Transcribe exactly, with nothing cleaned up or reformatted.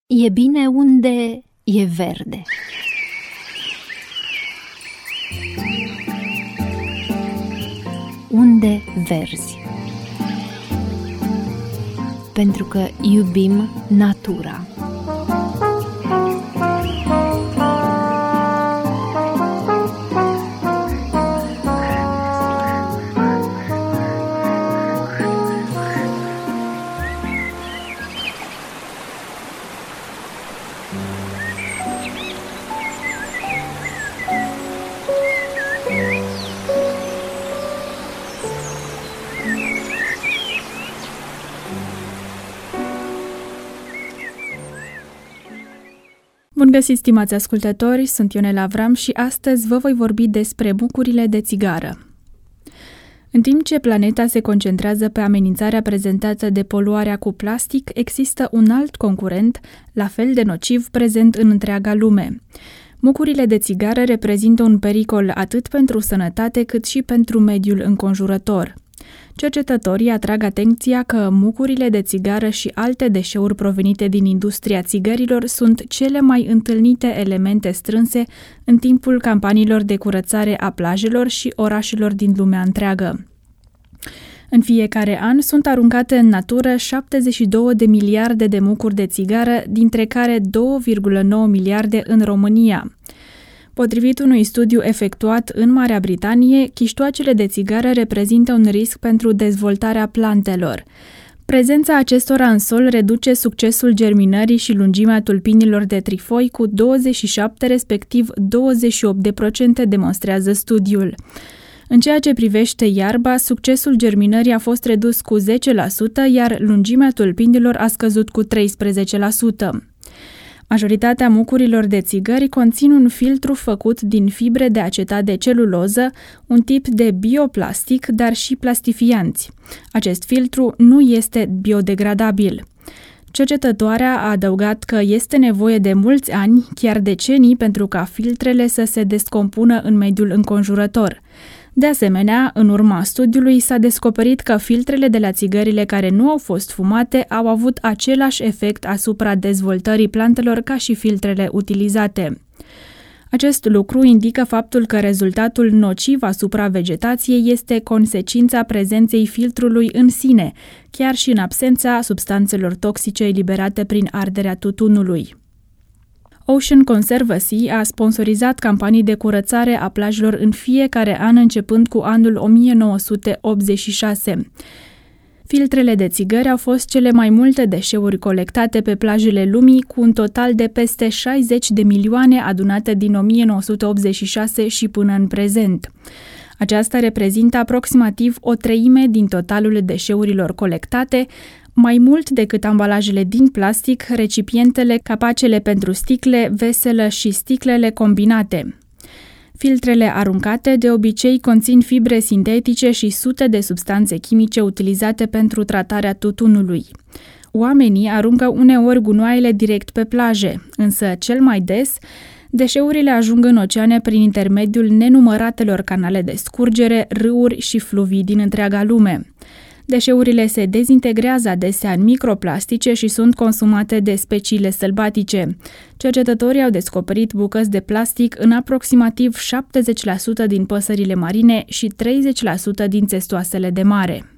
E bine unde e verde. Unde verzi. Pentru că iubim natura. Bun găsit, stimați ascultători, sunt Ionela Avram și astăzi vă voi vorbi despre mucurile de țigară. În timp ce planeta se concentrează pe amenințarea prezentată de poluarea cu plastic, există un alt concurent, la fel de nociv, prezent în întreaga lume. Mucurile de țigară reprezintă un pericol atât pentru sănătate cât și pentru mediul înconjurător. Cercetătorii atrag atenția că mucurile de țigară și alte deșeuri provenite din industria țigărilor sunt cele mai întâlnite elemente strânse în timpul campaniilor de curățare a plajelor și orașelor din lumea întreagă. În fiecare an sunt aruncate în natură șaptezeci și două de miliarde de mucuri de țigară, dintre care două virgulă nouă miliarde în România. Potrivit unui studiu efectuat în Marea Britanie, chiștoacele de țigară reprezintă un risc pentru dezvoltarea plantelor. Prezența acestora în sol reduce succesul germinării și lungimea tulpinilor de trifoi cu douăzeci și șapte, respectiv douăzeci și opt la sută, demonstrează studiul. În ceea ce privește iarba, succesul germinării a fost redus cu zece la sută, iar lungimea tulpinilor a scăzut cu treisprezece la sută. Majoritatea mucurilor de țigări conțin un filtru făcut din fibre de acetat de celuloză, un tip de bioplastic, dar și plastifianți. Acest filtru nu este biodegradabil. Cercetătoarea a adăugat că este nevoie de mulți ani, chiar decenii, pentru ca filtrele să se descompună în mediul înconjurător. De asemenea, în urma studiului s-a descoperit că filtrele de la țigările care nu au fost fumate au avut același efect asupra dezvoltării plantelor ca și filtrele utilizate. Acest lucru indică faptul că rezultatul nociv asupra vegetației este consecința prezenței filtrului în sine, chiar și în absența substanțelor toxice eliberate prin arderea tutunului. Ocean Conservancy a sponsorizat campanii de curățare a plajelor în fiecare an începând cu anul o mie nouă sute optzeci și șase. Filtrele de țigări au fost cele mai multe deșeuri colectate pe plajele lumii, cu un total de peste șaizeci de milioane adunate din o mie nouă sute optzeci și șase și până în prezent. Aceasta reprezintă aproximativ o treime din totalul deșeurilor colectate, mai mult decât ambalajele din plastic, recipientele, capacele pentru sticle, veselă și sticlele combinate. Filtrele aruncate de obicei conțin fibre sintetice și sute de substanțe chimice utilizate pentru tratarea tutunului. Oamenii aruncă uneori gunoaiele direct pe plaje, însă cel mai des deșeurile ajung în oceane prin intermediul nenumăratelor canale de scurgere, râuri și fluvii din întreaga lume. Deșeurile se dezintegrează adesea în microplastice și sunt consumate de speciile sălbatice. Cercetătorii au descoperit bucăți de plastic în aproximativ șaptezeci la sută din păsările marine și treizeci la sută din țestoasele de mare.